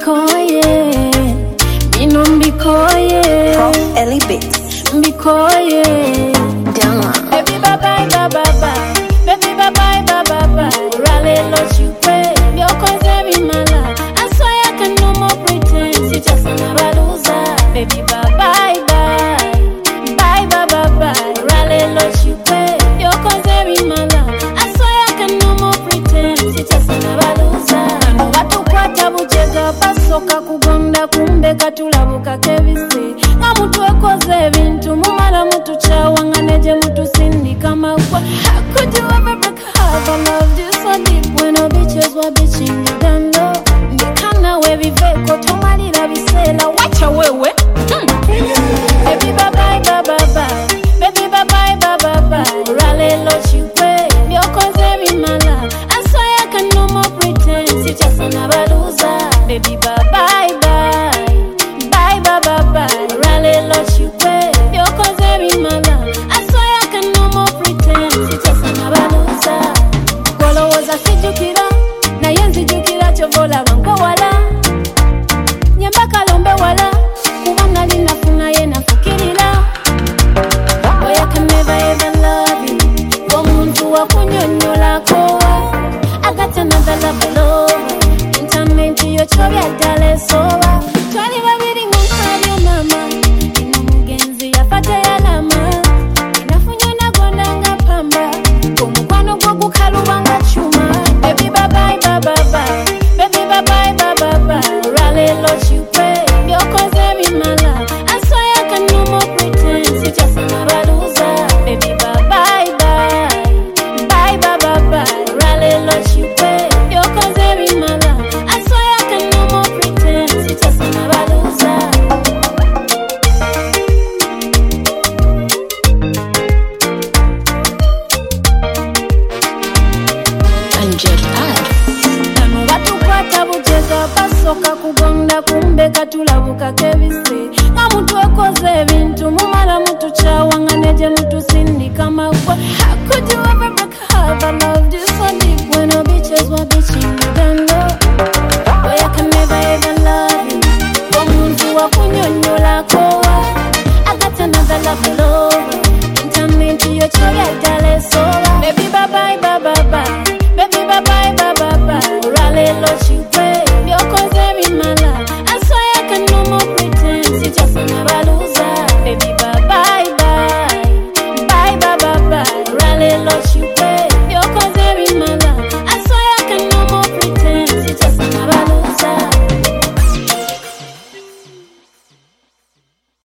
mbikoye, mino mbikoye, Prof Ellie Bits. mbikoye. Download. Baby bye bye bye bye bye, baby bye bye bye bye bye. Rally let you pray, your cause every my life. I swear I can no more pretend, you just never loser. Baby bye bye bye, bye bye bye bye. Rally let you pray, your cause every my life. I swear I can no more pretend, you just never loser. Ano watu kwata bujega pasoka kugonda kumbe katulabuka kebisi. Nga mutu ekoze bintu mumala mutu chawa neje mutu sindi kama kwa. How could you ever break a heart? I loved you so deep when all bitches were bitching you down low. Ndikana we viveko tomalira bisela wacha wewe. Baby bye bye bye bye bye, baby bye bye bye bye bye. Rally let you pray, your cause every my life. I swear I can no more pretend, you just never loser. Baby bye bye bye, bye bye bye bye. Rally let you pray, your cause every my life. I swear I can no more pretend, you just never loser. Golo was a sijukira, na yenzi jukira chovola wanko wala. Nyembaka lombe wala, kuwanga linafuna yena fukirila. Boy I can never ever love you, kwa muntu wa kunyonyola kowa. I got another love over, interment yo chovya dale soba. Twali babiri mwankabyo mama, ino mugenzi yafate yalama. Inafunyo na gondanga pamba, kumukwano gwo gukalubanga chuma. Baby bye bye bye bye bye, baby bye bye bye bye bye. Rally let you pray, your cause every my life. I swear I can no more pretend, you just never loser. Baby bye bye bye, bye bye bye bye. Rally let you pray, your cause every my life. I swear I can no more pretend, you just never loser. Ano watu kwata bujeza pasoka kugonda kumbe katulabuka kebisi. Nga mutu ekoze bintu mumala mutu chawa neje mutu sindi kama kwa. How could you ever break a heart? I loved you so deep when all bitches were